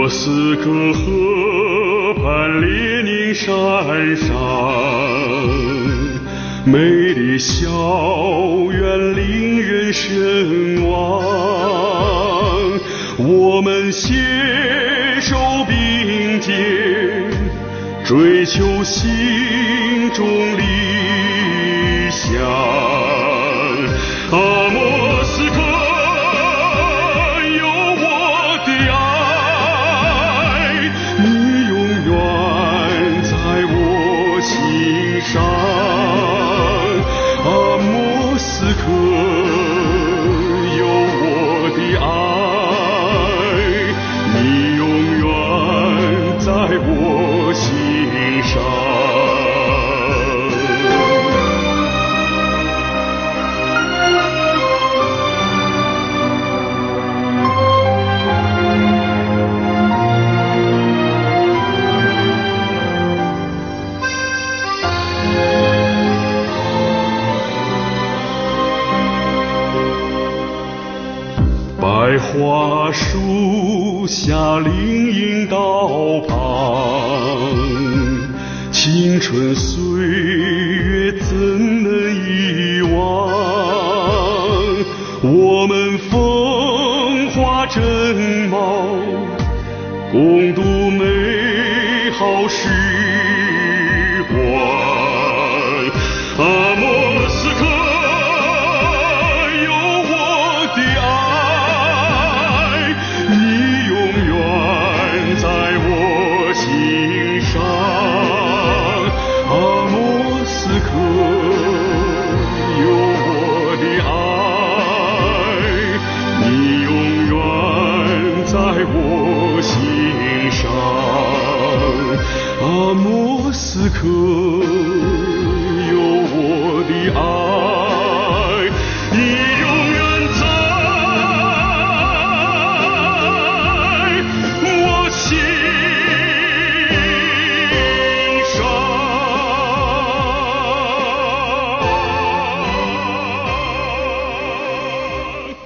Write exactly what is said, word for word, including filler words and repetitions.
斯克河畔列宁山上，美丽校园令人神往，我们携手并肩，追求心中理想。阿莫斯科有我的爱，你永远在我心上。阿莫斯科有我的爱，你永远在我心上。百花树下林荫道旁，青春岁月怎能遗忘？我们风华正茂，共度美好时光。阿莫斯科有我的爱，你永远在我心上。阿莫斯科有我的爱，你永远在我心上。阿莫斯科有我的爱。